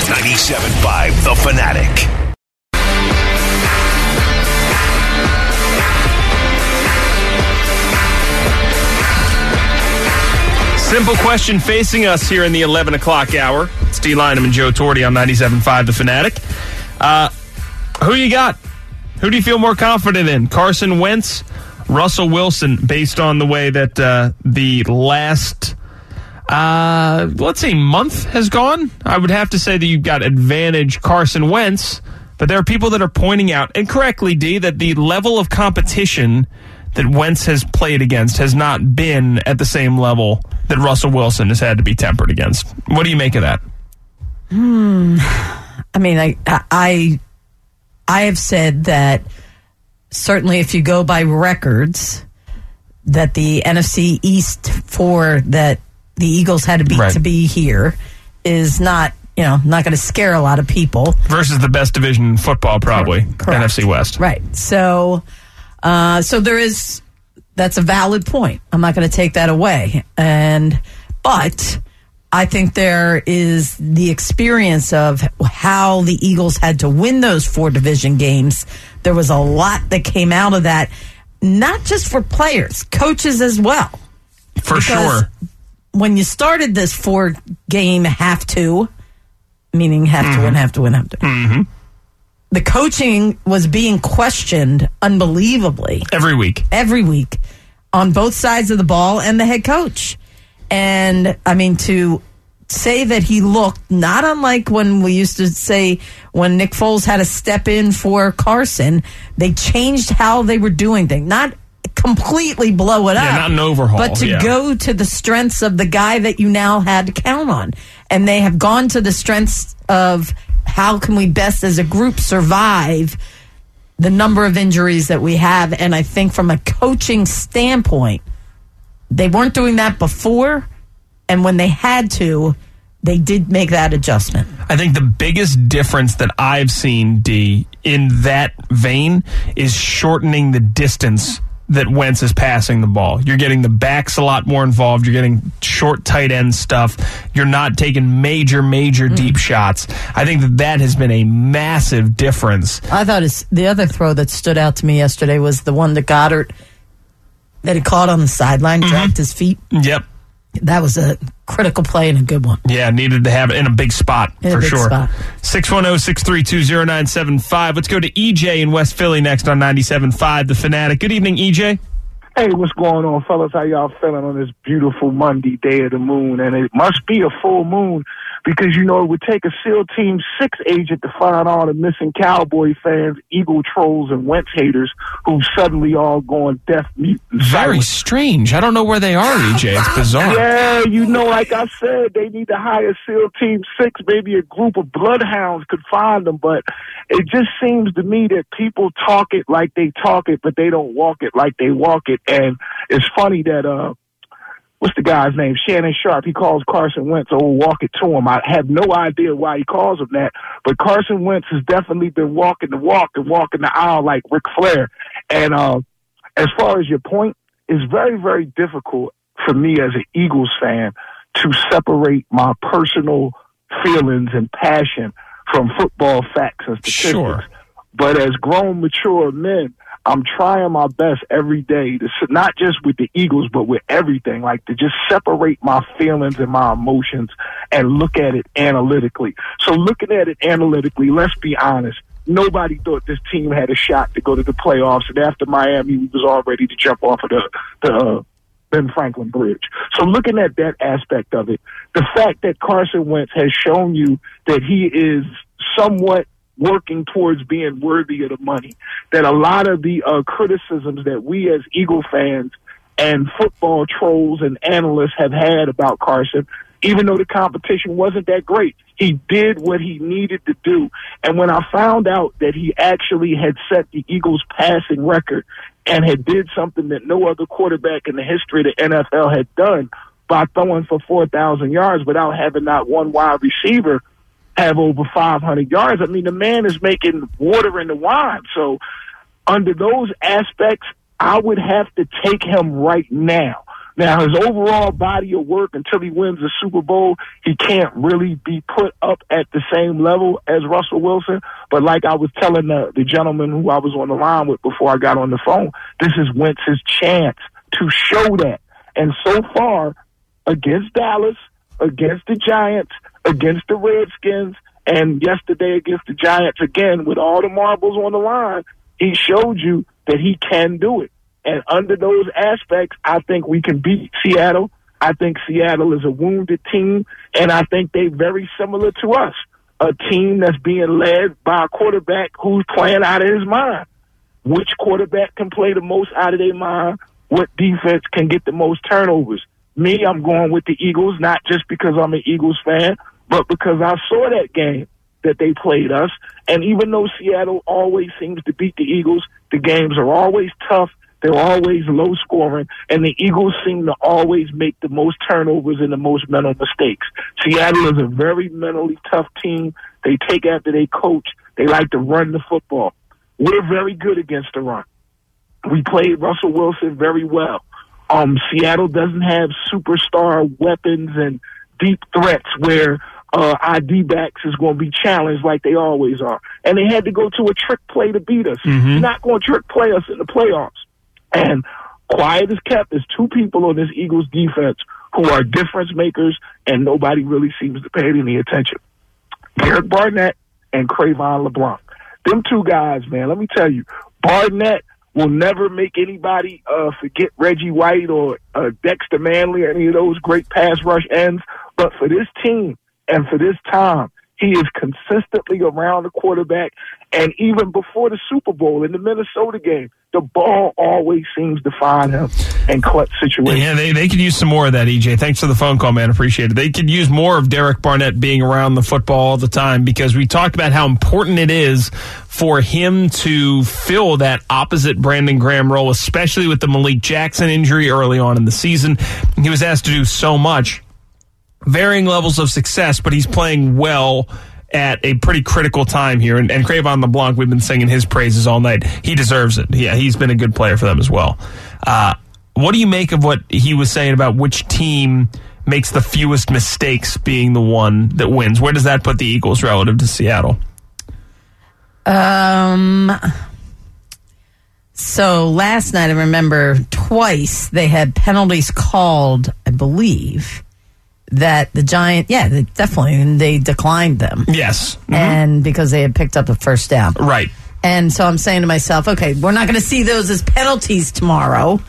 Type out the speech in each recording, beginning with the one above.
97.5 The Fanatic. Simple question facing us here in the 11 o'clock hour. It's D. Lynam and Joe Torti on 97.5 The Fanatic. Who you got? Who do you feel more confident in? Carson Wentz, Russell Wilson, based on the way that the last, let's say, month has gone? I would have to say that you've got advantage Carson Wentz, but there are people that are pointing out, and correctly, D, that the level of competition that Wentz has played against has not been at the same level that Russell Wilson has had to be tempered against. What do you make of that? I mean, I have said that certainly if you go by records, that the NFC East four that the Eagles had to beat to be here is not going to scare a lot of people. Versus the best division in football, probably, Correct. NFC West. Right. So there is, that's a valid point. I'm not going to take that away. But I think there is the experience of how the Eagles had to win those 4 division games. There was a lot that came out of that, not just for players, coaches as well. For sure. When you started this 4-game have to, meaning have to win, have to win, have to. Mm-hmm. The coaching was being questioned unbelievably. Every week on both sides of the ball and the head coach. And, I mean, to say that he looked not unlike when we used to say when Nick Foles had to step in for Carson, they changed how they were doing things. Not completely blow it up. Not an overhaul. But to go to the strengths of the guy that you now had to count on. And they have gone to the strengths of how can we best as a group survive the number of injuries that we have. And I think from a coaching standpoint, they weren't doing that before. And when they had to, they did make that adjustment. I think the biggest difference that I've seen, D, in that vein is shortening the distance that Wentz is passing the ball. You're getting the backs a lot more involved. You're getting short tight end stuff. You're not taking major deep shots. I think that has been a massive difference. I thought the other throw that stood out to me yesterday was the one to Goddard that he caught on the sideline, dragged his feet. Yep. That was a critical play and a good one. Yeah, needed to have it in a big spot, for sure. 610-632-0975. Let's go to EJ in West Philly next on 97.5 The Fanatic. Good evening, EJ. Hey, what's going on, fellas? How y'all feeling on this beautiful Monday, day of the moon? And it must be a full moon because, it would take a SEAL Team 6 agent to find all the missing Cowboy fans, Eagle trolls, and Wentz haters who suddenly all going deaf, mute, and Very silent. strange. I don't know where they are, EJ. It's bizarre. Yeah, like I said, they need to hire SEAL Team 6. Maybe a group of bloodhounds could find them. But it just seems to me that people talk it like they talk it, but they don't walk it like they walk it. And it's funny that, what's the guy's name? Shannon Sharp. He calls Carson Wentz, walk it to him. I have no idea why he calls him that, but Carson Wentz has definitely been walking the walk and walking the aisle like Ric Flair. And as far as your point, it's very, very difficult for me as an Eagles fan to separate my personal feelings and passion from football facts and statistics. Sure. But as grown, mature men, I'm trying my best every day to, not just with the Eagles, but with everything, like to just separate my feelings and my emotions and look at it analytically. So looking at it analytically, let's be honest. Nobody thought this team had a shot to go to the playoffs. And after Miami, we was all ready to jump off of the Ben Franklin Bridge. So looking at that aspect of it, the fact that Carson Wentz has shown you that he is somewhat working towards being worthy of the money, that a lot of the criticisms that we as Eagle fans and football trolls and analysts have had about Carson, even though the competition wasn't that great, he did what he needed to do. And when I found out that he actually had set the Eagles' passing record and had did something that no other quarterback in the history of the NFL had done by throwing for 4,000 yards without having not one wide receiver have over 500 yards. I mean, the man is making water in the wine. So under those aspects, I would have to take him right now. Now, his overall body of work until he wins the Super Bowl, he can't really be put up at the same level as Russell Wilson. But like I was telling the gentleman who I was on the line with before I got on the phone, this is Wentz's chance to show that. And so far, against Dallas, against the Giants, against the Redskins, and yesterday against the Giants again, with all the marbles on the line, he showed you that he can do it. And under those aspects, I think we can beat Seattle. I think Seattle is a wounded team, and I think they're very similar to us, a team that's being led by a quarterback who's playing out of his mind. Which quarterback can play the most out of their mind? What defense can get the most turnovers? Me, I'm going with the Eagles, not just because I'm an Eagles fan, but because I saw that game that they played us. And even though Seattle always seems to beat the Eagles, the games are always tough. They're always low scoring, and the Eagles seem to always make the most turnovers and the most mental mistakes. Seattle is a very mentally tough team. They take after their coach. They like to run the football. We're very good against the run. We played Russell Wilson very well. Seattle doesn't have superstar weapons and deep threats where our D-backs is going to be challenged like they always are. And they had to go to a trick play to beat us. Mm-hmm. You're not going to trick play us in the playoffs. And quiet as kept, there's two people on this Eagles defense who are difference makers, and nobody really seems to pay any attention. Derek Barnett and Trayvon LeBlanc. Them two guys, man, let me tell you, Barnett will never make anybody forget Reggie White or Dexter Manley or any of those great pass rush ends. But for this team and for this time, he is consistently around the quarterback. And even before the Super Bowl in the Minnesota game, the ball always seems to find him in clutch situations. Yeah, they could use some more of that, EJ. Thanks for the phone call, man. Appreciate it. They could use more of Derek Barnett being around the football all the time, because we talked about how important it is for him to fill that opposite Brandon Graham role, especially with the Malik Jackson injury early on in the season. He was asked to do so much. Varying levels of success, but he's playing well at a pretty critical time here. And Trayvon LeBlanc, we've been singing his praises all night. He deserves it. Yeah, he's been a good player for them as well. What do you make of what he was saying about which team makes the fewest mistakes being the one that wins? Where does that put the Eagles relative to Seattle? So last night, I remember twice they had penalties called, I believe, that the Giants, definitely, and they declined them. Yes. Mm-hmm. And because they had picked up a first down. Right. And so I'm saying to myself, okay, we're not going to see those as penalties tomorrow,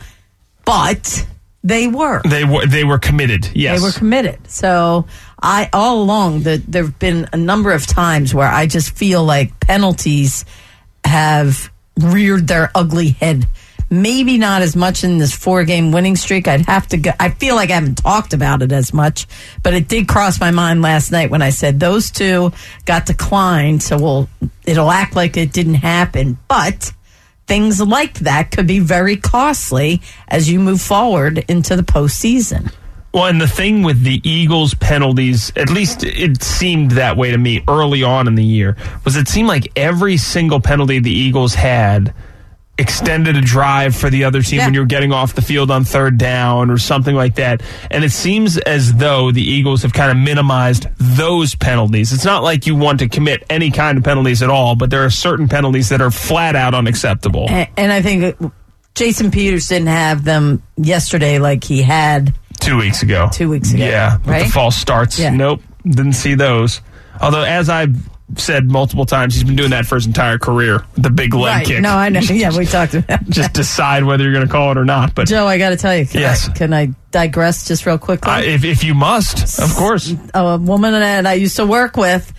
but they were. They were committed, yes. They were committed. So all along, there have been a number of times where I just feel like penalties have reared their ugly head. Maybe not as much in this 4-game winning streak. I'd have to go. I feel like I haven't talked about it as much, but it did cross my mind last night when I said those two got declined, so it'll act like it didn't happen. But things like that could be very costly as you move forward into the postseason. Well, and the thing with the Eagles' penalties, at least it seemed that way to me early on in the year, was it seemed like every single penalty the Eagles had extended a drive for the other team when you were getting off the field on third down or something like that. And it seems as though the Eagles have kind of minimized those penalties. It's not like you want to commit any kind of penalties at all, but there are certain penalties that are flat out unacceptable. And I think Jason Peters didn't have them yesterday like he had 2 weeks ago. 2 weeks ago. Yeah, with right? the false starts. Yeah. Nope, didn't see those. Although, as I've said multiple times, he's been doing that for his entire career. The big leg kick. No, I know. Yeah, we talked about that. Just decide whether you're going to call it or not. But Joe, I got to tell you, yes. Can I digress just real quickly? If you must, of course. A woman that I used to work with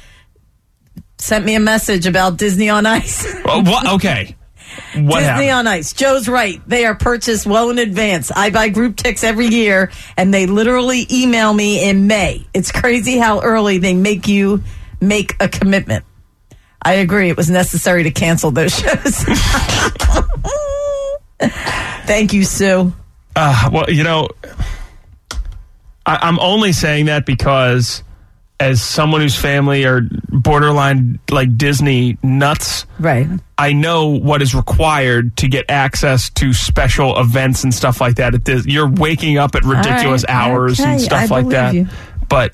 sent me a message about Disney on Ice. What? Okay. What Disney happened? on Ice. Joe's right. They are purchased well in advance. I buy group tickets every year, and they literally email me in May. It's crazy how early they make you make a commitment. I agree. It was necessary to cancel those shows. Thank you, Sue. Well, I'm only saying that because as someone whose family are borderline like Disney nuts, right? I know what is required to get access to special events and stuff like that. You're waking up at ridiculous hours and stuff like that. You. But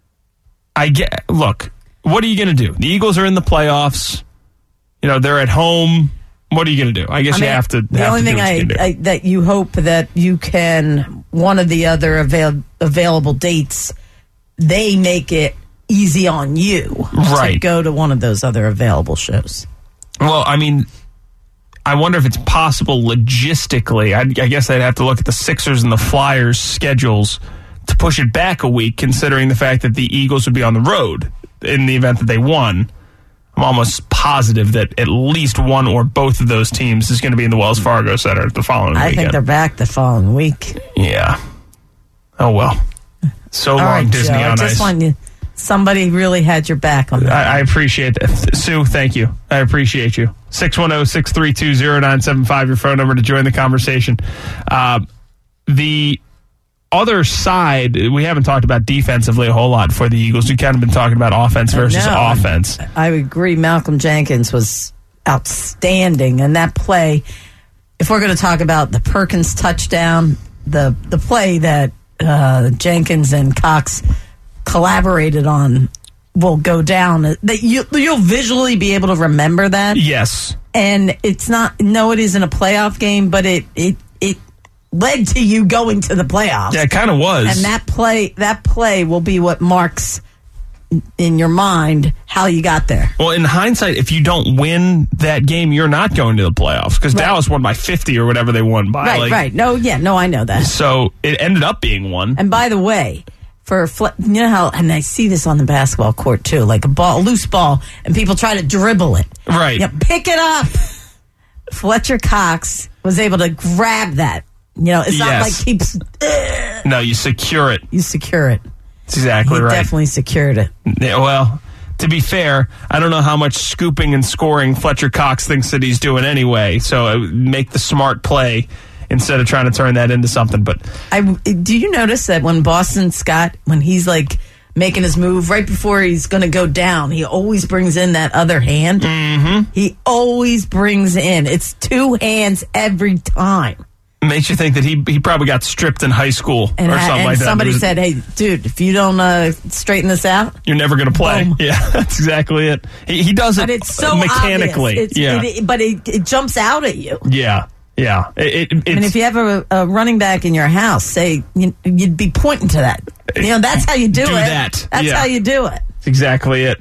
look, what are you going to do? The Eagles are in the playoffs. You know, they're at home. What are you going to do? I guess you have to. The only thing that you hope that you can, one of the other available dates, they make it easy on you to go to one of those other available shows. Well, I mean, I wonder if it's possible logistically. I guess I'd have to look at the Sixers and the Flyers schedules to push it back a week, considering the fact that the Eagles would be on the road in the event that they won. I'm almost positive that at least one or both of those teams is going to be in the Wells Fargo Center the following weekend. I think they're back the following week. Yeah. Oh, well. So long, right, Disney Joe, on I just want you. Somebody really had your back on that. I appreciate that. Sue, thank you. I appreciate you. 610-632-0975, your phone number to join the conversation. The other side, we haven't talked about defensively a whole lot for the Eagles. We've kind of been talking about offense versus offense. I agree. Malcolm Jenkins was outstanding. And that play, if we're going to talk about the Perkins touchdown, the play that Jenkins and Cox collaborated on will go down. That you'll visually be able to remember that. Yes. And it's not, no, it isn't a playoff game, but it led to you going to the playoffs. Yeah, it kind of was. And that play will be what marks in your mind how you got there. Well, in hindsight, if you don't win that game, you're not going to the playoffs because Dallas won by 50 or whatever they won by. Right. No, I know that. So it ended up being one. And by the way, you know how, and I see this on the basketball court too, like a loose ball, and people try to dribble it. Right. Pick it up. Fletcher Cox was able to grab that. You know, it's not like keeps. No, you secure it. You secure it. That's exactly right. Definitely secured it. Yeah, well, to be fair, I don't know how much scooping and scoring Fletcher Cox thinks that he's doing anyway. So make the smart play instead of trying to turn that into something. But do you notice that when Boston Scott, when he's like making his move right before he's going to go down, he always brings in that other hand? Mm-hmm. He always brings in. It's two hands every time. Makes you think that he probably got stripped in high school or something like that. Somebody said, hey, dude, if you don't straighten this out, you're never going to play. Boom. Yeah, that's exactly it. He does it but it's so mechanically. But it jumps out at you. Yeah. Yeah. And if you have a running back in your house, say, you'd be pointing to that. That's how you do it. That's how you do it. That's exactly it.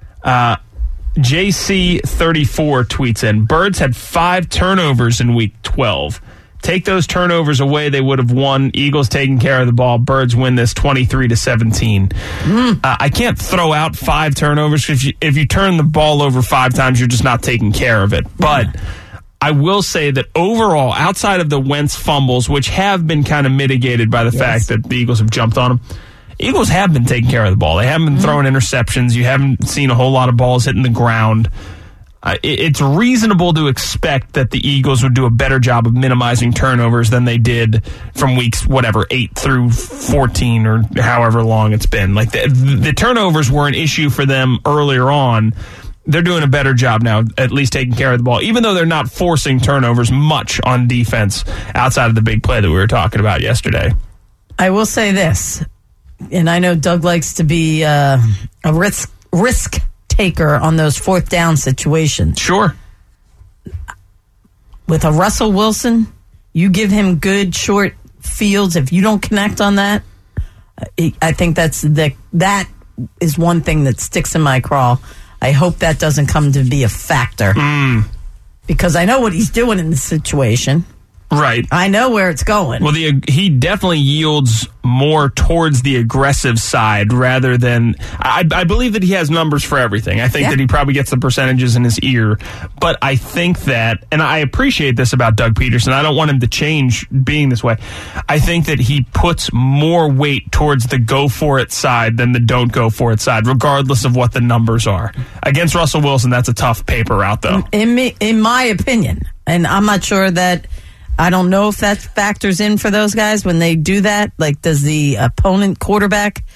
JC34 tweets in, Birds had 5 turnovers in week 12. Take those turnovers away, they would have won. Eagles taking care of the ball. Birds win this 23-17. I can't throw out 5 turnovers. If you turn the ball over 5 times, you're just not taking care of it. But I will say that overall, outside of the Wentz fumbles, which have been kind of mitigated by the fact that the Eagles have jumped on them, Eagles have been taking care of the ball. They haven't been throwing interceptions. You haven't seen a whole lot of balls hitting the ground. It's reasonable to expect that the Eagles would do a better job of minimizing turnovers than they did from weeks, 8 through 14 or however long it's been. Like the turnovers were an issue for them earlier on. They're doing a better job now, at least taking care of the ball, even though they're not forcing turnovers much on defense outside of the big play that we were talking about yesterday. I will say this, and I know Doug likes to be a risk taker on those 4th down situations. Sure. With a Russell Wilson, you give him good short fields. If you don't connect on that, I think that is one thing that sticks in my craw. I hope that doesn't come to be a factor because I know what he's doing in this situation. Right. I know where it's going. Well, he definitely yields more towards the aggressive side rather than... I believe that he has numbers for everything. I think that he probably gets the percentages in his ear. But I think that, and I appreciate this about Doug Peterson, I don't want him to change being this way. I think that he puts more weight towards the go-for-it side than the don't-go-for-it side, regardless of what the numbers are. Against Russell Wilson, that's a tough paper route, though. In my opinion, and I'm not sure that... I don't know if that factors in for those guys when they do that. Like, does the opponent quarterback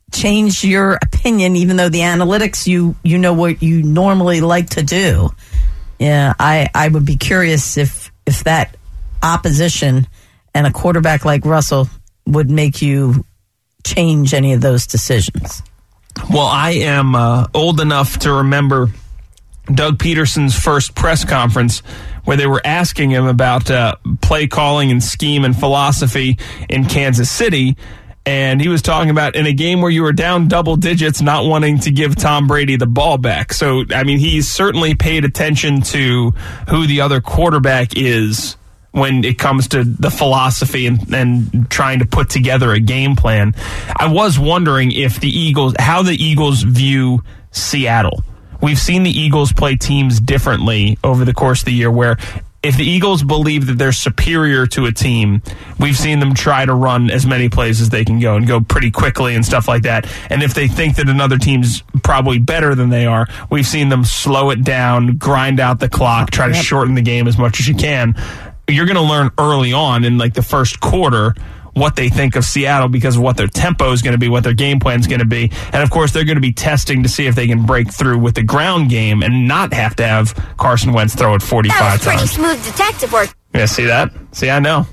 change your opinion, even though the analytics, you know what you normally like to do. Yeah, I would be curious if that opposition and a quarterback like Russell would make you change any of those decisions. Well, I am old enough to remember Doug Peterson's first press conference where they were asking him about play calling and scheme and philosophy in Kansas City. And he was talking about in a game where you were down double digits, not wanting to give Tom Brady the ball back. So, I mean, he's certainly paid attention to who the other quarterback is when it comes to the philosophy and trying to put together a game plan. I was wondering if how the Eagles view Seattle. We've seen the Eagles play teams differently over the course of the year, where if the Eagles believe that they're superior to a team, we've seen them try to run as many plays as they can go and go pretty quickly and stuff like that. And if they think that another team's probably better than they are, we've seen them slow it down, grind out the clock, try to shorten the game as much as you can. You're going to learn early on in like the first quarter what they think of Seattle because of what their tempo is going to be, what their game plan is going to be. And, of course, they're going to be testing to see if they can break through with the ground game and not have to have Carson Wentz throw it 45 times. That was pretty smooth detective work. Yeah, see that? See, I know.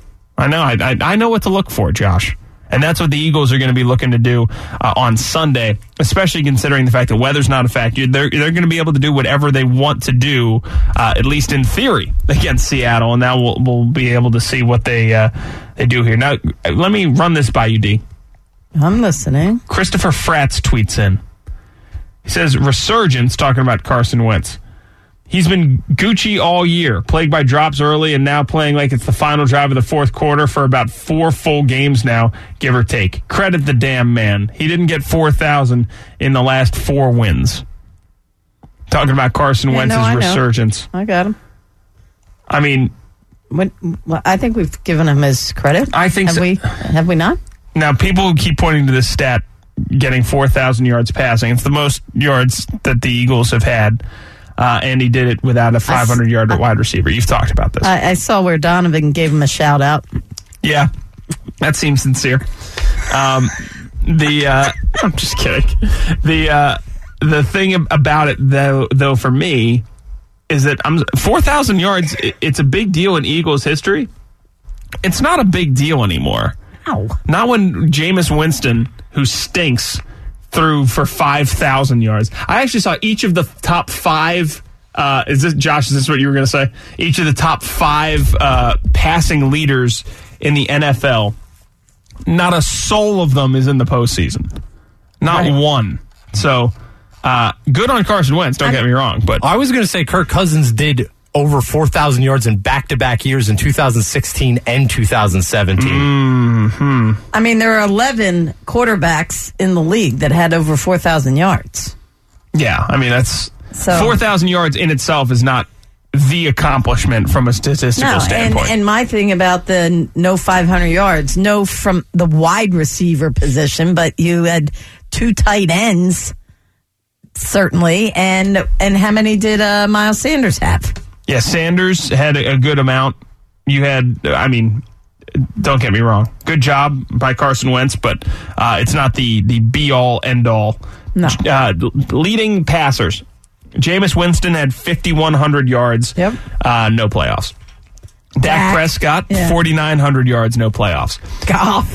I know what to look for, Josh. And that's what the Eagles are going to be looking to do on Sunday, especially considering the fact that weather's not a factor. They're going to be able to do whatever they want to do, at least in theory, against Seattle. And now we'll be able to see what they do here. Now, let me run this by you, D. I'm listening. Christopher Fratz tweets in. He says, resurgence, talking about Carson Wentz. He's been Gucci all year, plagued by drops early and now playing like it's the final drive of the fourth quarter for about 4 full games now, give or take. Credit the damn man. He didn't get 4,000 in the last 4 wins. Talking about Carson Wentz's resurgence. I got him. I mean... I think we've given him his credit. I think Have we not? Now, people keep pointing to this stat, getting 4,000 yards passing. It's the most yards that the Eagles have had. And he did it without a 500-yard wide receiver. You've talked about this. I saw where Donovan gave him a shout-out. Yeah, that seems sincere. I'm just kidding. The thing about it, though, for me, is that 4,000 yards, it's a big deal in Eagles history. It's not a big deal anymore. Ow. Not when Jameis Winston, who stinks, threw for 5,000 yards. I actually saw each of the top 5. Is this what you were going to say? Each of the top 5 passing leaders in the NFL. Not a soul of them is in the postseason. Not one. So, good on Carson Wentz. Don't get me wrong, but I was going to say Kirk Cousins did over 4,000 yards in back-to-back years in 2016 and 2017. Mm-hmm. I mean, there are 11 quarterbacks in the league that had over 4,000 yards. Yeah, I mean, that's 4,000 yards in itself is not the accomplishment from a statistical standpoint. And my thing about the no 500 yards, no from the wide receiver position, but you had 2 tight ends, certainly, and how many did Miles Sanders have? Yeah, Sanders had a good amount. You had, I mean, don't get me wrong. Good job by Carson Wentz, but it's not the be-all, end-all. No. Leading passers. Jameis Winston had 5,100 yards. Yep. No playoffs. Dak Prescott, 4,900 yards, no playoffs. Goff.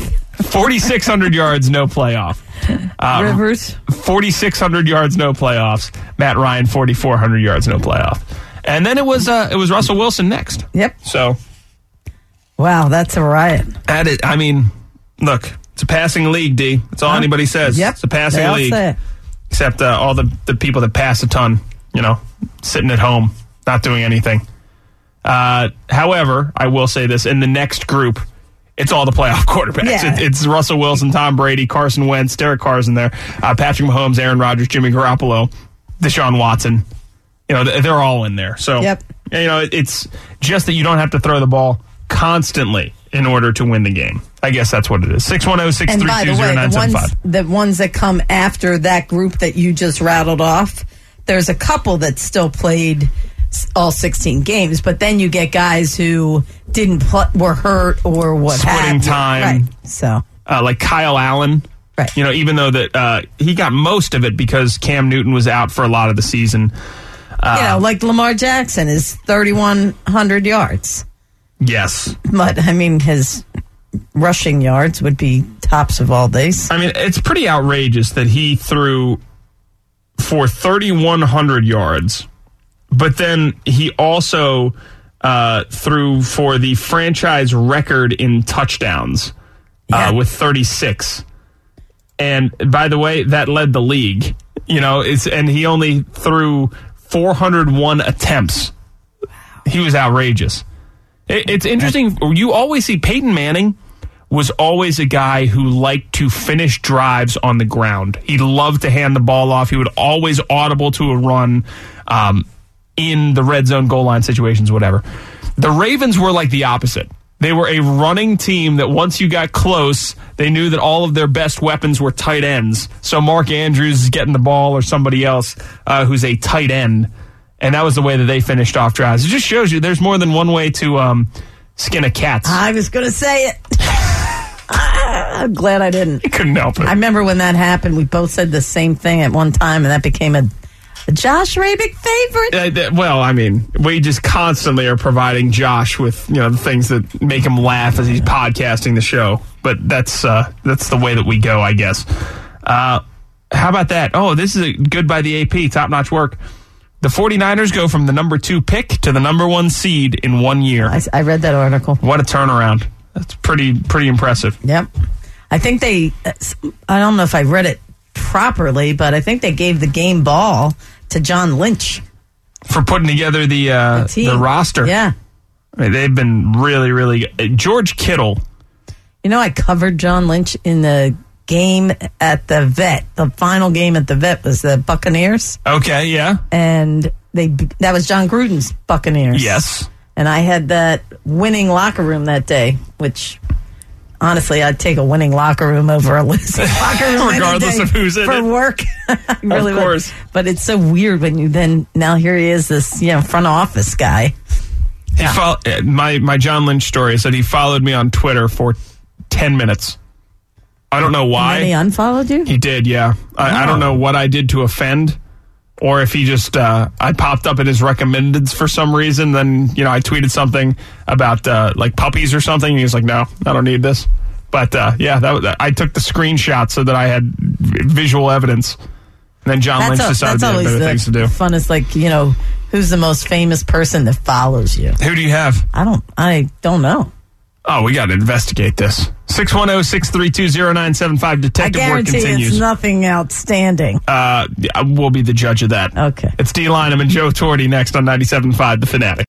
4,600 yards, no playoff. Rivers. 4,600 yards, no playoffs. Matt Ryan, 4,400 yards, no playoff. And then it was Russell Wilson next. Yep. So, wow, that's a riot. I mean, look, it's a passing league, D. That's all anybody says. Yep. It's a passing They'll league. say it. Except all the people that pass a ton, sitting at home, not doing anything. However, I will say this, in the next group, it's all the playoff quarterbacks. Yeah. It's Russell Wilson, Tom Brady, Carson Wentz, Derek Carr's in there, Patrick Mahomes, Aaron Rodgers, Jimmy Garoppolo, Deshaun Watson. They're all in there. So, yep. It's just that you don't have to throw the ball constantly in order to win the game. I guess that's what it is. 610-632-0975. The ones that come after that group that you just rattled off, there's a couple that still played all 16 games, but then you get guys who were hurt or what splitting time. Right. So, like Kyle Allen. Right. You know, even though that he got most of it because Cam Newton was out for a lot of the season. Like Lamar Jackson is 3,100 yards. Yes. But, I mean, his rushing yards would be tops of all these. I mean, it's pretty outrageous that he threw for 3,100 yards, but then he also threw for the franchise record in touchdowns with 36. And by the way, that led the league. You know, and he only threw 401 attempts. He was outrageous. It's interesting. You always see Peyton Manning was always a guy who liked to finish drives on the ground. He loved to hand the ball off. He would always audible to a run in the red zone, goal line situations, whatever. The Ravens were like the opposite. They were a running team that once you got close, they knew that all of their best weapons were tight ends. So Mark Andrews is getting the ball or somebody else who's a tight end. And that was the way that they finished off drives. It just shows you there's more than one way to skin a cat. I was going to say it. I'm glad I didn't. You couldn't help it. I remember when that happened, we both said the same thing at one time, and that became a Josh Rabick favorite. Well, I mean, we just constantly are providing Josh with the things that make him laugh as he's podcasting the show. But that's the way that we go, I guess. How about that? Oh, this is good by the AP. Top-notch work. The 49ers go from the number 2 pick to the number 1 seed in 1 year. I read that article. What a turnaround. That's pretty impressive. Yep. I think I don't know if I read it properly, but I think they gave the game ball to John Lynch. For putting together the roster. Yeah. I mean, they've been really, really good. George Kittle. You know, I covered John Lynch in the game at the Vet. The final game at the Vet was the Buccaneers. Okay, yeah. And that was John Gruden's Buccaneers. Yes. And I had that winning locker room that day, which honestly, I'd take a winning locker room over a losing locker room regardless of who's in for it. work. Really of course. would. But it's so weird when now here he is, this front office guy. My John Lynch story said he followed me on Twitter for 10 minutes. I don't know why. And then he unfollowed you? He did, yeah. I don't know what I did to offend, or if he just I popped up in his recommendeds for some reason. Then I tweeted something about like puppies or something. And he was like, "No, I don't need this." But I took the screenshot so that I had visual evidence. And then John Lynch decided there were better things to do. Fun is like who's the most famous person that follows you? Who do you have? I don't know. Oh, we got to investigate this. 610-632-0975. Detective work continues. I guarantee it's nothing outstanding. We'll be the judge of that. Okay. It's D. Lynam and Joe Torty next on 97.5 The Fanatic.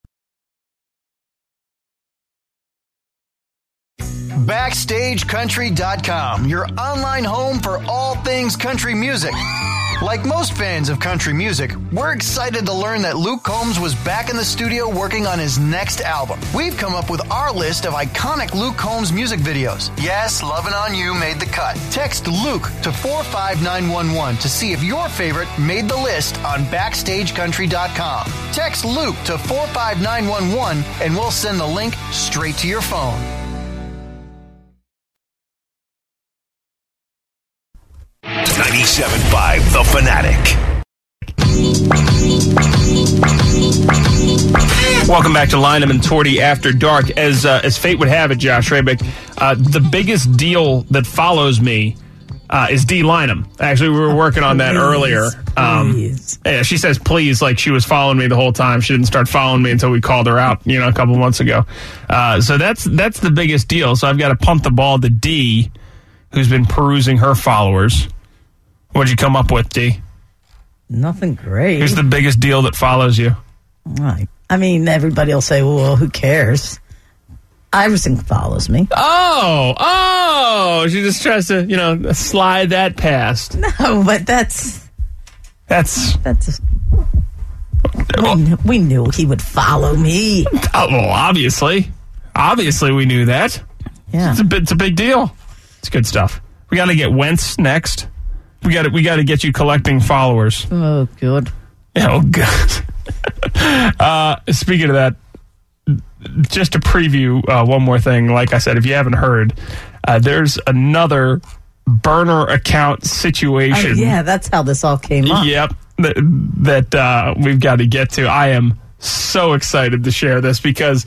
BackstageCountry.com, your online home for all things country music. Like most fans of country music, we're excited to learn that Luke Combs was back in the studio working on his next album. We've come up with our list of iconic Luke Combs music videos. Yes, Lovin' On You made the cut. Text Luke to 45911 to see if your favorite made the list on BackstageCountry.com. Text Luke to 45911 and we'll send the link straight to your phone. 97.5 The Fanatic. Welcome back to Lynam and Torty After Dark. As fate would have it, Josh Rabick, the biggest deal that follows me is D. Lynam. Actually, we were working on that earlier. Yeah, she says please like she was following me the whole time. She didn't start following me until we called her out, a couple months ago. So that's the biggest deal. So I've got to pump the ball to D, who's been perusing her followers. What'd you come up with, D? Nothing great. Who's the biggest deal that follows you? Right. I mean, everybody will say, well, who cares? Iverson follows me. Oh, she just tries to, slide that past. No, but we knew he would follow me. Oh, well, obviously we knew that. Yeah, it's a big deal. It's good stuff. We got to get Wentz next. We got to get you collecting followers. Oh, good. Yeah, oh, good. Speaking of that, just to preview one more thing. Like I said, if you haven't heard, there's another burner account situation. Yeah, that's how this all came up. Yep, that we've got to get to. I am so excited to share this because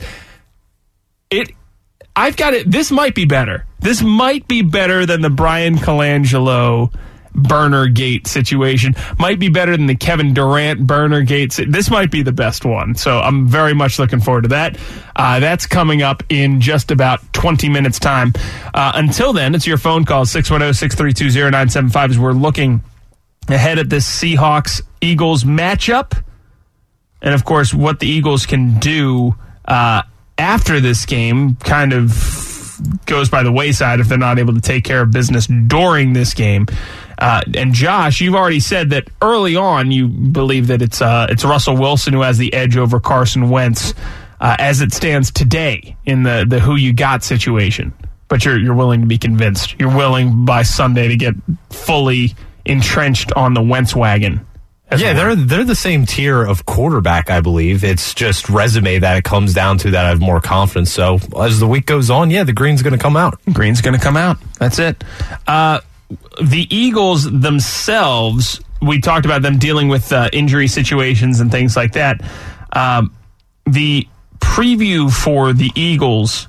I've got it. This might be better. This might be better than the Brian Colangelo burner gate situation. Might be better than the Kevin Durant burner gate. This might be the best one. So I'm very much looking forward to that. That's coming up in just about 20 minutes time. Until then, it's your phone call, 610-632-0975, as we're looking ahead at this Seahawks-Eagles matchup. And, of course, what the Eagles can do after this game kind of goes by the wayside if they're not able to take care of business during this game. And Josh, you've already said that early on you believe that it's Russell Wilson who has the edge over Carson Wentz as it stands today in the who you got situation. But you're willing to be convinced. You're willing by Sunday to get fully entrenched on the Wentz wagon. Yeah, they're the same tier of quarterback, I believe. It's just resume that it comes down to that I have more confidence. So as the week goes on, the green's going to come out. Green's going to come out. That's it. The Eagles themselves, we talked about them dealing with injury situations and things like that. The preview for the Eagles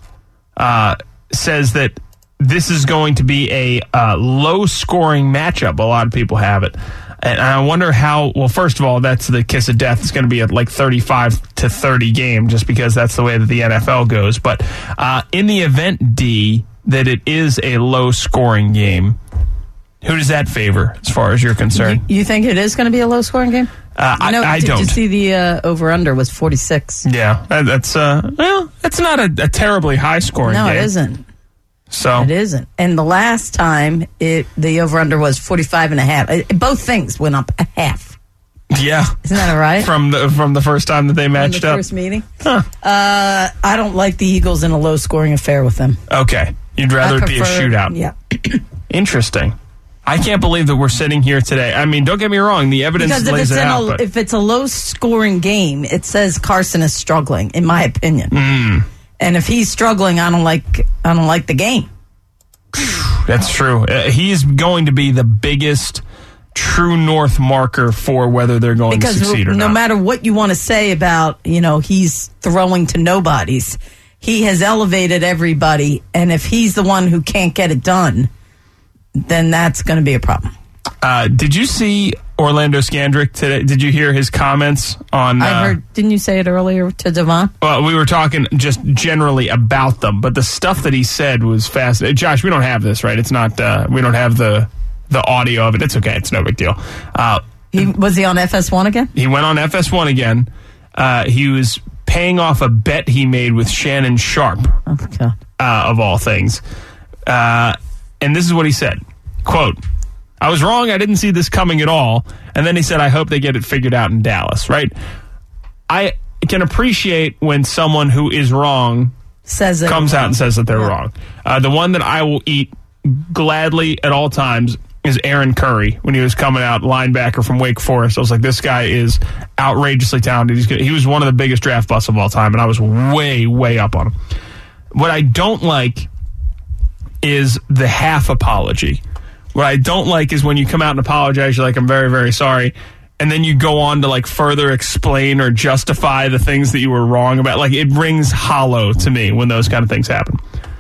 says that this is going to be a low-scoring matchup. A lot of people have it. And I wonder how, well, first of all, that's the kiss of death. It's going to be a 35-30 game just because that's the way that the NFL goes. But in the event, D, that it is a low-scoring game, who does that favor as far as you're concerned? You think it is going to be a low-scoring game? I don't. Did you see the over-under was 46? Yeah, that's that's not a terribly high-scoring game. No, it isn't. So it isn't. And the last time, the over-under was 45.5. Both things went up a half. Yeah. Isn't that all right? From the first time that they matched up? First meeting? Huh. I don't like the Eagles in a low-scoring affair with them. Okay. You'd rather it be a shootout. Yeah. Interesting. I can't believe that we're sitting here today. I mean, don't get me wrong. The evidence lays it out. But if it's a low-scoring game, it says Carson is struggling, in my opinion. And if he's struggling, I don't like the game. That's true. He's going to be the biggest true north marker for whether they're going to succeed or not. No matter what you want to say about, he's throwing to nobodies, he has elevated everybody. And if he's the one who can't get it done, then that's going to be a problem. Did you see Orlando Scandrick today? Did you hear his comments on... I heard, didn't you say it earlier to Devon? Well, we were talking just generally about them, but the stuff that he said was fascinating. Josh, we don't have this, right? It's not... we don't have the audio of it. It's okay. It's no big deal. Was he on FS1 again? He went on FS1 again. He was paying off a bet he made with Shannon Sharp, of all things. And this is what he said. Quote, "I was wrong. I didn't see this coming at all." And then he said, "I hope they get it figured out in Dallas," right? I can appreciate when someone who is wrong comes out and says that they're wrong. The one that I will eat gladly at all times is Aaron Curry. When he was coming out, linebacker from Wake Forest, I was like, this guy is outrageously talented. He was one of the biggest draft busts of all time, and I was way, way up on him. What I don't like is the half apology. What I don't like is when you come out and apologize, you're like, I'm very, very sorry. And then you go on to further explain or justify the things that you were wrong about. It rings hollow to me when those kind of things happen.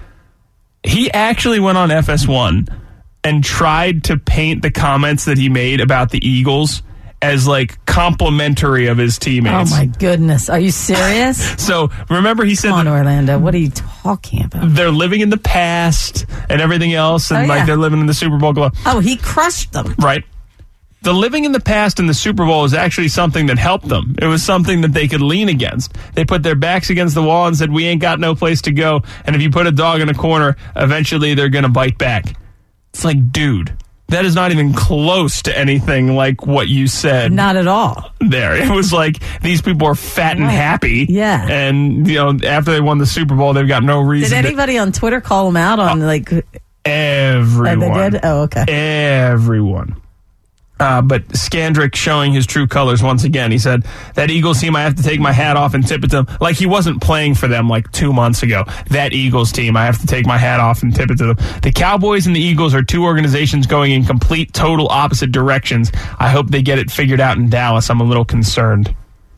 He actually went on FS1 and tried to paint the comments that he made about the Eagles as complimentary of his teammates. Oh my goodness. Are you serious? So remember he said, come on, Orlando, what are you talking about? They're living in the past and everything else, and they're living in the Super Bowl glow. Oh, he crushed them. Right. The living in the past in the Super Bowl is actually something that helped them. It was something that they could lean against. They put their backs against the wall and said, we ain't got no place to go. And if you put a dog in a corner, eventually they're going to bite back. It's like, dude, that is not even close to anything like what you said. Not at all. There. It was like these people are fat and happy. Yeah. And, after they won the Super Bowl, they've got no reason. Did anybody on Twitter call them out on everyone. They did? Oh, okay. Everyone. But Skandrick showing his true colors once again. He said, that Eagles team, I have to take my hat off and tip it to them. Like he wasn't playing for them like 2 months ago. That Eagles team, I have to take my hat off and tip it to them. The Cowboys and the Eagles are two organizations going in complete, total opposite directions. I hope they get it figured out in Dallas. I'm a little concerned.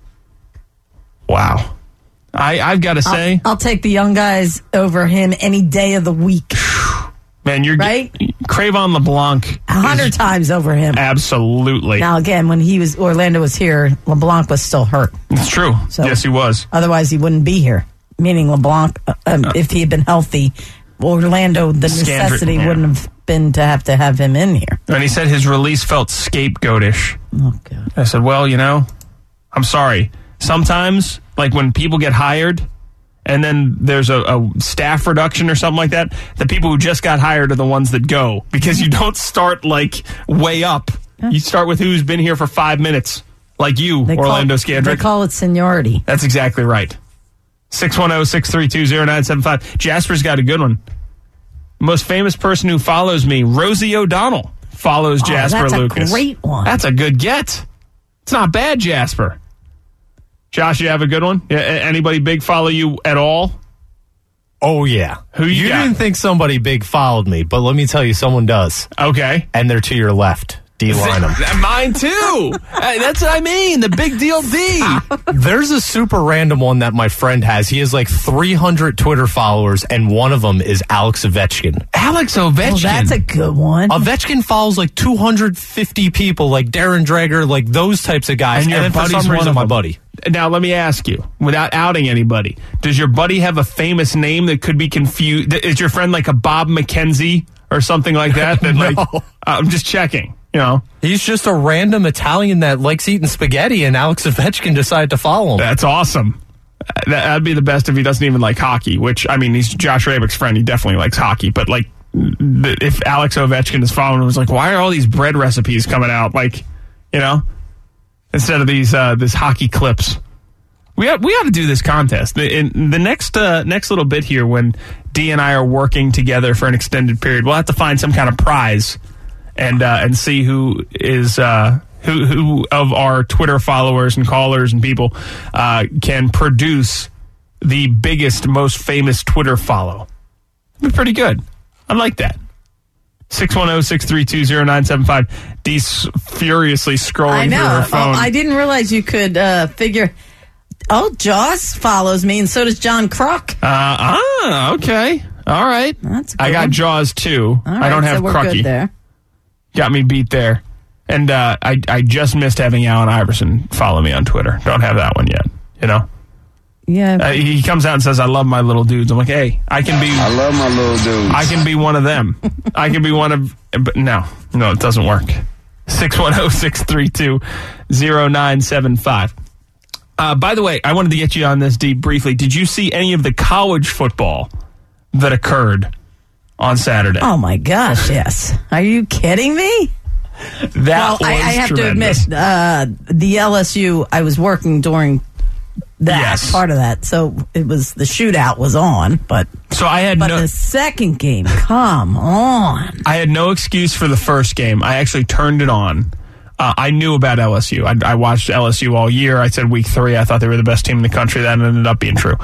Wow. I've got to say, I'll take the young guys over him any day of the week. Man, you're right. Cravon LeBlanc 100 times over him. Absolutely. Now again, when Orlando was here, LeBlanc was still hurt. It's true. So, yes, he was. Otherwise, he wouldn't be here. Meaning LeBlanc, if he had been healthy, Orlando, the necessity wouldn't have been to have him in here. And he said his release felt scapegoatish. Oh God. I said, well, I'm sorry. Sometimes, like when people get hired, and then there's a staff reduction or something like that, the people who just got hired are the ones that go. Because you don't start, like, way up. You start with who's been here for 5 minutes. Like you, Orlando Skandrick. They call it seniority. That's exactly right. 610-632-0975. Jasper's got a good one. Most famous person who follows me, Rosie O'Donnell, follows Jasper Lucas. That's a great one. That's a good get. It's not bad, Jasper. Josh, you have a good one? Anybody big follow you at all? Oh, yeah. Who you got? Didn't think somebody big followed me, but let me tell you, someone does. Okay. And they're to your left. D. Lynham. Mine too. That's what I mean. The big deal D. There's a super random one that my friend has. He has like 300 Twitter followers, and one of them is Alex Ovechkin. Alex Ovechkin. Oh, that's a good one. Ovechkin follows like 250 people, like Darren Dreger, like those types of guys. And your buddy's for some reason, one my of them. buddy. Now, let me ask you, without outing anybody, does your buddy have a famous name that could be confused? Is your friend like a Bob McKenzie or something like that? No. Like, I'm just checking. He's just a random Italian that likes eating spaghetti, and Alex Ovechkin decided to follow him. That's awesome. That'd be the best if he doesn't even like hockey, which, I mean, he's Josh Rabick's friend. He definitely likes hockey. But, like, if Alex Ovechkin is following him, it's like, why are all these bread recipes coming out? Like, instead of these hockey clips. We ought to do this contest. In the next little bit here, when Dee and I are working together for an extended period, we'll have to find some kind of prize and see who is who of our Twitter followers and callers and people can produce the biggest, most famous Twitter follow. It'd be pretty good. I like that. 610-632-0975. Dee's furiously scrolling through her phone. I didn't realize you could figure. Oh, Joss follows me, and so does John Kruk. Okay. All right. That's a good I got one. Jaws, too. All right, I don't have so we're Krucky. good there. Got me beat there. And I just missed having Allen Iverson follow me on Twitter. Don't have that one yet, Yeah. he comes out and says, I love my little dudes. I'm like, hey, I love my little dudes. I can be one of them. I can be one of... But no, it doesn't work. 610-632-0975. By the way, I wanted to get you on this, Dee, briefly. Did you see any of the college football that occurred on Saturday? Oh, my gosh, yes. Are you kidding me? That was I have tremendous. to admit, the LSU, I was working during that part of that, so it was the shootout was on, but the second game, come on. I had no excuse for the first game. I actually turned it on. I knew about LSU. I watched LSU all year. I said week 3, I thought they were the best team in the country. That ended up being true.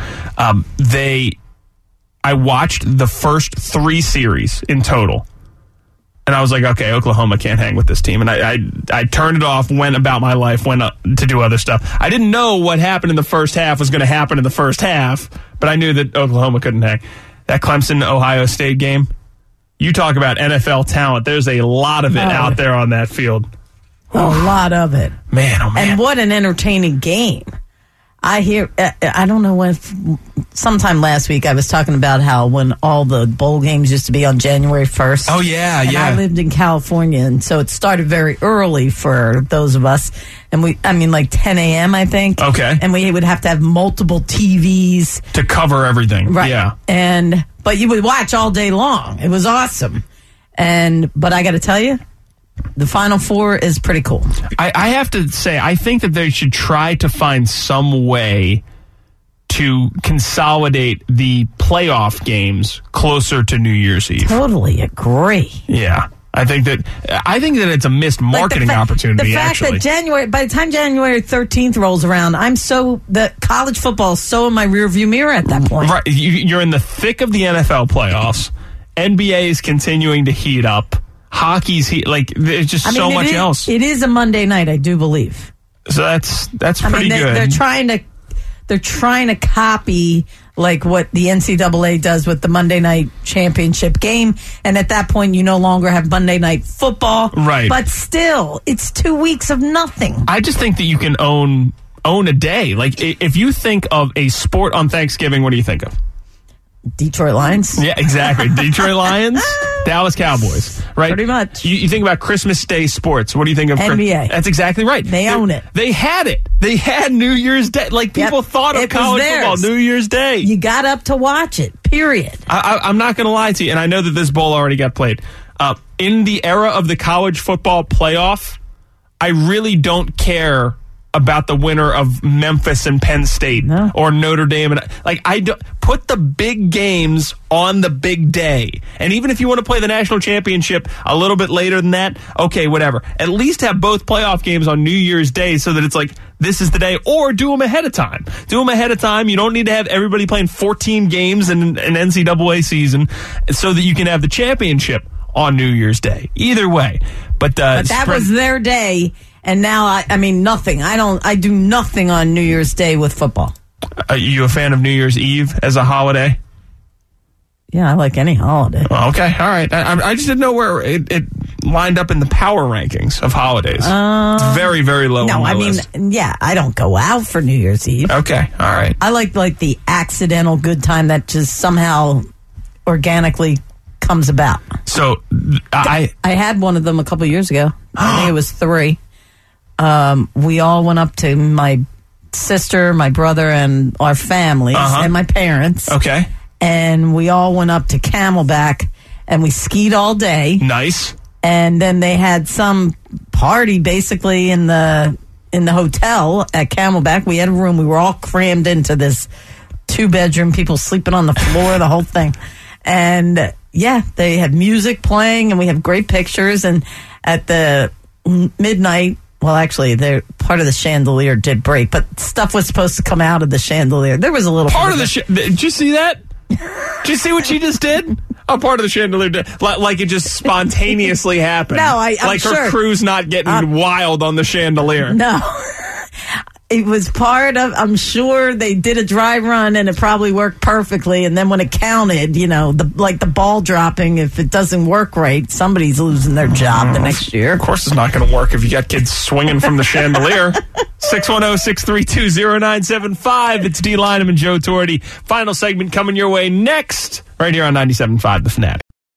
I watched the first 3 series in total. And I was like, okay, Oklahoma can't hang with this team. And I turned it off, went about my life, went to do other stuff. I didn't know what happened in the first half was going to happen in the first half, but I knew that Oklahoma couldn't hang. That Clemson-Ohio State game, you talk about NFL talent. There's a lot of it out there on that field. A lot of it. Man, oh man. And what an entertaining game. I don't know when, sometime last week I was talking about how when all the bowl games used to be on January 1st. Oh, yeah, and I lived in California, and so it started very early for those of us. And like 10 a.m., I think. Okay. And we would have to have multiple TVs. To cover everything. Right. Yeah. But you would watch all day long. It was awesome. But I got to tell you, the Final Four is pretty cool. I have to say, I think that they should try to find some way to consolidate the playoff games closer to New Year's Eve. Totally agree. Yeah. I think that it's a missed marketing opportunity. The fact that by the time January 13th rolls around, the college football is so in my rearview mirror at that point. Right, you're in the thick of the NFL playoffs. NBA is continuing to heat up. Hockey's there's just so much else. It is a Monday night, I do believe. So that's pretty good. They're trying to copy like what the NCAA does with the Monday night championship game, and at that point you no longer have Monday night football. Right. But still, it's 2 weeks of nothing. I just think that you can own a day. Like if you think of a sport on Thanksgiving, what do you think of? Detroit Lions? Yeah, exactly. Detroit Lions, Dallas Cowboys, right? Pretty much. You think about Christmas Day sports. What do you think of? NBA. That's exactly right. They own it. They had it. They had New Year's Day. Like people thought of college football, New Year's Day. You got up to watch it, period. I'm not going to lie to you, and I know that this bowl already got played. In the era of the college football playoff, I really don't care about the winner of Memphis and Penn State or Notre Dame. And I don't put the big games on the big day. And even if you want to play the national championship a little bit later than that, okay, whatever. At least have both playoff games on New Year's Day so that it's like, this is the day, or do them ahead of time. Do them ahead of time. You don't need to have everybody playing 14 games in an NCAA season so that you can have the championship on New Year's Day. Either way. But that was their day. And now, nothing. I do nothing on New Year's Day with football. Are you a fan of New Year's Eve as a holiday? Yeah, I like any holiday. Well, okay, all right. I just didn't know where it lined up in the power rankings of holidays. It's very, very low on my list. Yeah, I don't go out for New Year's Eve. Okay, all right. I like the accidental good time that just somehow organically comes about. So, I had one of them a couple years ago. I think it was 3. We all went up to my sister, my brother, and our families, and my parents. Okay. And we all went up to Camelback, and we skied all day. Nice. And then they had some party basically in the hotel at Camelback. We had a room. We were all crammed into this 2-bedroom, people sleeping on the floor, the whole thing. And yeah, they had music playing, and we have great pictures. And at the midnight, well, actually, part of the chandelier did break, but stuff was supposed to come out of the chandelier. There was a little part of the. Did you see that? Did you see what she just did? A part of the chandelier did, like it just spontaneously happened. No, I'm like sure. Her crew's not getting wild on the chandelier. No. It was part of, I'm sure they did a dry run and it probably worked perfectly. And then when it counted, the ball dropping, if it doesn't work right, somebody's losing their job the next year. Of course it's not going to work if you got kids swinging from the chandelier. 610-632-0975. It's D. Lynam and Joe Torty. Final segment coming your way next, right here on 97.5 The Fanatic.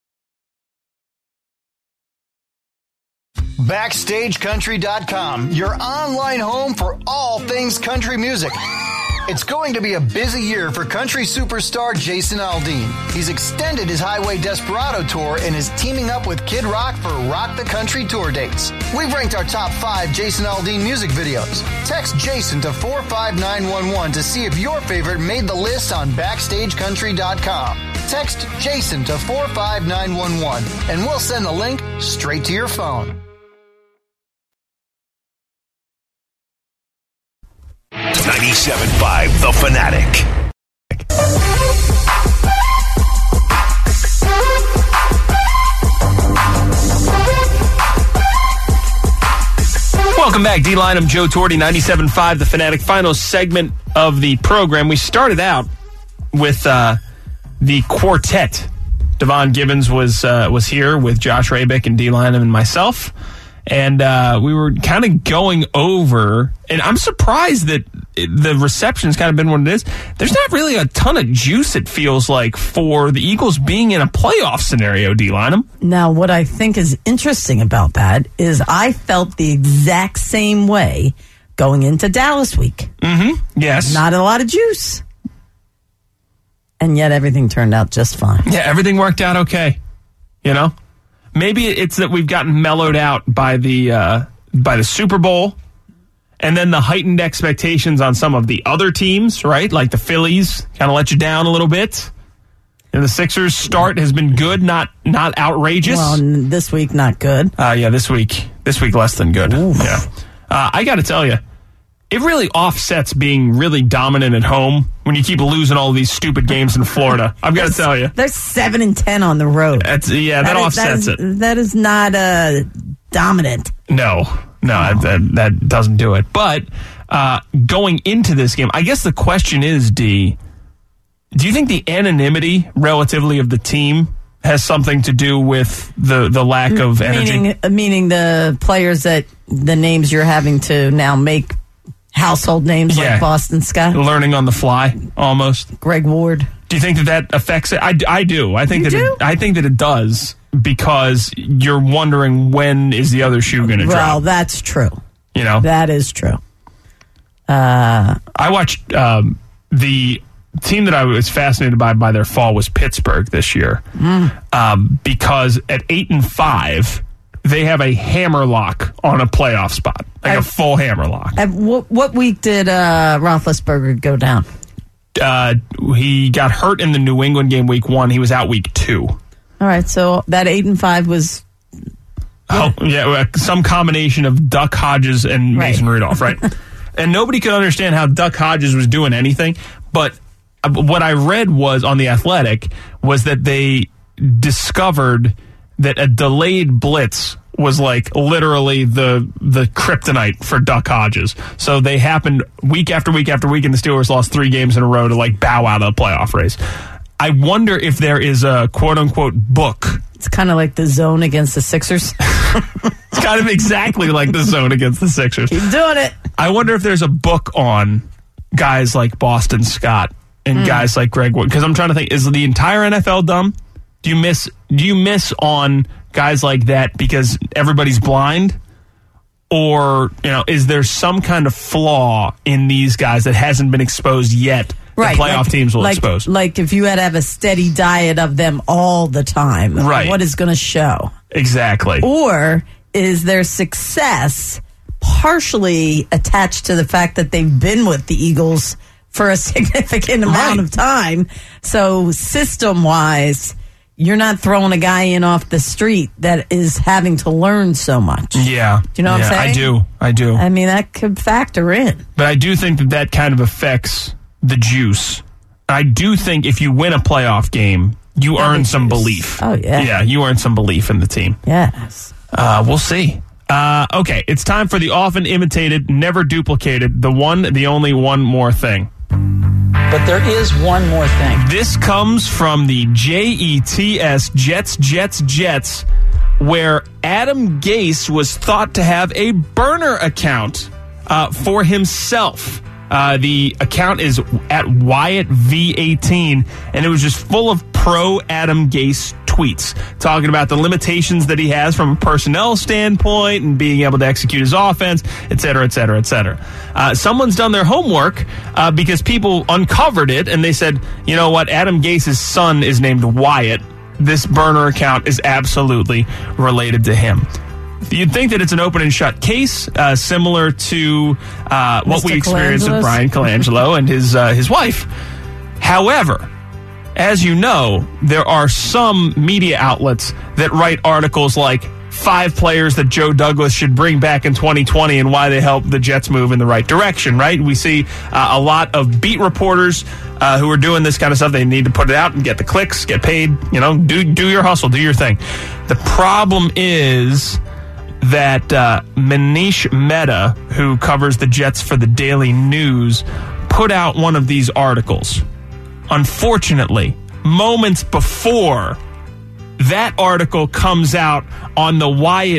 BackstageCountry.com, your online home for all things country music. It's going to be a busy year for country superstar Jason Aldean. He's extended his Highway Desperado tour and is teaming up with Kid Rock for Rock the Country tour dates. We've ranked our top 5 Jason Aldean music videos. Text Jason to 45911 to see if your favorite made the list on BackstageCountry.com. Text Jason to 45911 and we'll send the link straight to your phone. 97.5 The Fanatic. Welcome back, D. Lynam, Joe Torty, 97.5 The Fanatic. Final segment of the program. We started out with the quartet. Devon Gibbons was here with Josh Rabick and D. Lynam and myself. And we were kind of going over, and I'm surprised that the reception's kind of been what it is. There's not really a ton of juice, it feels like, for the Eagles being in a playoff scenario, D. Lynam. Now, what I think is interesting about that is I felt the exact same way going into Dallas week. Mm-hmm. Yes. Not a lot of juice. And yet everything turned out just fine. Yeah, everything worked out okay. Maybe it's that we've gotten mellowed out by the Super Bowl, and then the heightened expectations on some of the other teams, right? Like the Phillies, kind of let you down a little bit. And the Sixers' start has been good, not outrageous. Well, this week, not good. This week less than good. Oof. Yeah. I got to tell you, it really offsets being really dominant at home when you keep losing all these stupid games in Florida. I've got to tell you. They're 7-10 on the road. That offsets it. That is not dominant. No, that doesn't do it. But going into this game, I guess the question is, D, do you think the anonymity relatively of the team has something to do with the lack of energy? Meaning the players the names you're having to now make household names like Boston Scott? Learning on the fly, almost. Greg Ward. Do you think that affects it? I do. I think I think that it does, because you're wondering when is the other shoe going to drop. Well, that's true. You know? That is true. I watched the team that I was fascinated by their fall was Pittsburgh this year, because at 8-5, they have a hammerlock on a playoff spot, a full hammerlock. What week did Roethlisberger go down? He got hurt in the New England game week 1. He was out week 2. All right, so that 8-5 was. Some combination of Duck Hodges and Mason Rudolph, right? And nobody could understand how Duck Hodges was doing anything, but what I read was on The Athletic was that they discovered that a delayed blitz was like literally the kryptonite for Duck Hodges. So they happened week after week after week, and the Steelers lost 3 games in a row to like bow out of the playoff race. I wonder if there is a quote-unquote book. It's kind of like the zone against the Sixers. It's kind of exactly like the zone against the Sixers. Keep doing it. I wonder if there's a book on guys like Boston Scott and guys like Greg Wood, because I'm trying to think, is the entire NFL dumb? Do you miss on guys like that because everybody's blind? Or, is there some kind of flaw in these guys that hasn't been exposed yet? Right, the playoff teams will expose. Like if you had to have a steady diet of them all the time, right. What is going to show? Exactly. Or is their success partially attached to the fact that they've been with the Eagles for a significant amount of time? So system-wise, you're not throwing a guy in off the street that is having to learn so much. Yeah. Do you know what I'm saying? I do. I mean, that could factor in. But I do think that kind of affects the juice. I do think if you win a playoff game, you earn some belief. Oh, yeah. Yeah, you earn some belief in the team. Yes. We'll see. Okay, it's time for the often imitated, never duplicated, the one, the only one more thing. But there is one more thing. This comes from the JETS, Jets, where Adam Gase was thought to have a burner account for himself. The account is at Wyatt V18, and it was just full of pro Adam Gase tweets talking about the limitations that he has from a personnel standpoint and being able to execute his offense, et cetera, et cetera, et cetera. Someone's done their homework because people uncovered it, and they said, you know what, Adam Gase's son is named Wyatt. This burner account is absolutely related to him. You'd think that it's an open and shut case, similar to what we experienced with Brian Colangelo and his wife. However, as you know, there are some media outlets that write articles like 5 players that Joe Douglas should bring back in 2020 and why they helped the Jets move in the right direction, right? We see a lot of beat reporters who are doing this kind of stuff. They need to put it out and get the clicks, get paid, do your hustle, do your thing. The problem is that Manish Mehta, who covers the Jets for the Daily News, put out one of these articles. Unfortunately, moments before that article comes out on the Wyatt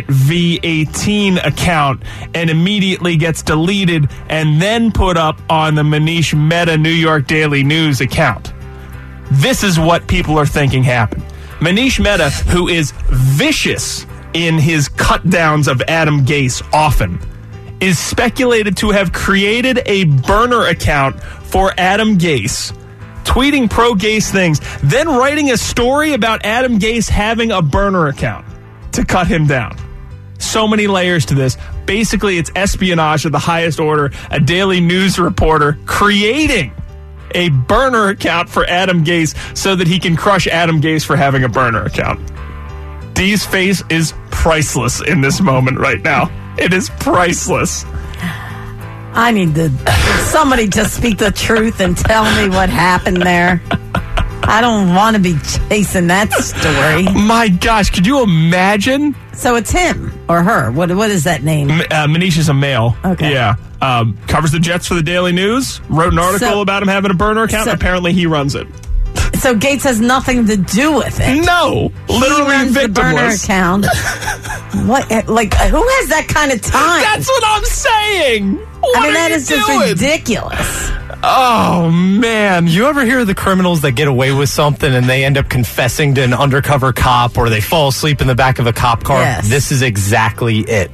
V18 account and immediately gets deleted and then put up on the Manish Mehta New York Daily News account. This is what people are thinking happened. Manish Mehta, who is vicious in his cut downs of Adam Gase often, is speculated to have created a burner account for Adam Gase, tweeting pro-Gase things, then writing a story about Adam Gase having a burner account to cut him down. So many layers to this. Basically, it's espionage of the highest order, a Daily News reporter creating a burner account for Adam Gase so that he can crush Adam Gase for having a burner account. D's face is priceless in this moment right now. It is priceless. I need somebody to speak the truth and tell me what happened there. I don't want to be chasing that story. My gosh, could you imagine? So it's him or her. What is that name? Manish is a male. Okay. Yeah. Covers the Jets for the Daily News. Wrote an article about him having a burner account. Apparently he runs it. So Gates has nothing to do with it. No. Literally he runs the burner victimless. account. What? Like, who has that kind of time? That's what I'm saying. What I mean, that is just doing? ridiculous. Oh, man. You ever hear of the criminals that get away with something and they end up confessing to an undercover cop, or they fall asleep in the back of a cop car? Yes. This is exactly it.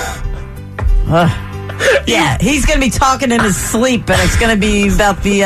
Yeah, he's going to be talking in his sleep, and it's going to be about the,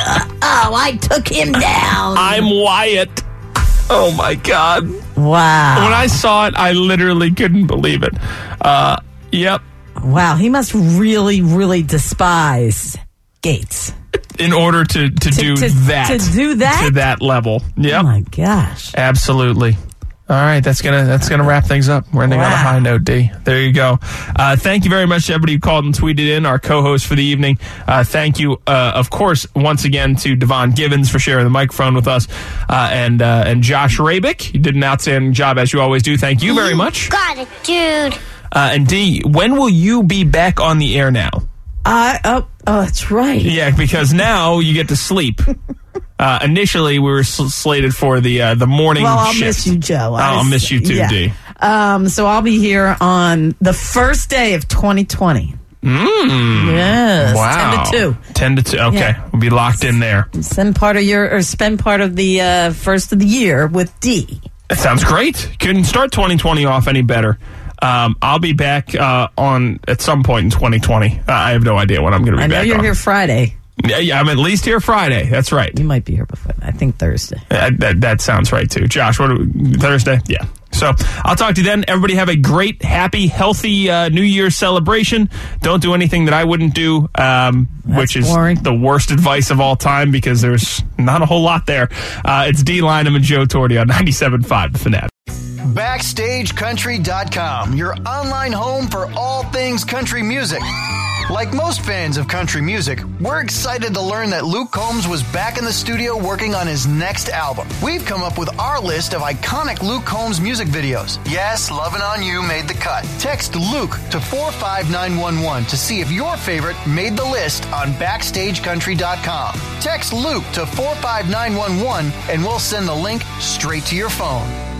I took him down. I'm Wyatt. Oh, my God. Wow. When I saw it, I literally couldn't believe it. Yep. Wow, he must really, really despise Gates. In order to do that. To do that? To that level. Yep. Oh, my gosh. Absolutely. All right, that's gonna wrap things up. We're ending on a high note, D. There you go. Thank you very much to everybody who called and tweeted in, our co-host for the evening. Thank you, of course, once again to Devon Givens for sharing the microphone with us, and Josh Rabick. You did an outstanding job, as you always do. Thank you very much. Got it, dude. And D, when will you be back on the air now? Oh, that's right. Yeah, because now you get to sleep. Initially, we were slated for the morning Well, I'll shift. miss you, Joe. I'll miss you too, yeah. D. So I'll be here on the first day of 2020. Yes. Wow. 10 to 2. 10 to 2. Okay. Yeah. We'll be locked in there. Spend part of the first of the year with D. That sounds great. Couldn't start 2020 off any better. I'll be back at some point in 2020. I have no idea when I'm going to be back. I know you're on. here Friday. Yeah, I'm at least here Friday. That's right. You might be here before. I think Thursday. That sounds right too. Josh, Thursday? Yeah. So I'll talk to you then. Everybody have a great, happy, healthy New Year's celebration. Don't do anything that I wouldn't do, which is boring. The worst advice of all time because there's not a whole lot there. It's D. Lynam and Joe Torti on 97.5 The Fanatic. BackstageCountry.com, your online home for all things country music. Like most fans of country music, we're excited to learn that Luke Combs was back in the studio working on his next album. We've come up with our list of iconic Luke Combs music videos. Yes, Lovin' On You made the cut. Text Luke to 45911 to see if your favorite made the list on BackstageCountry.com. Text Luke to 45911 and we'll send the link straight to your phone.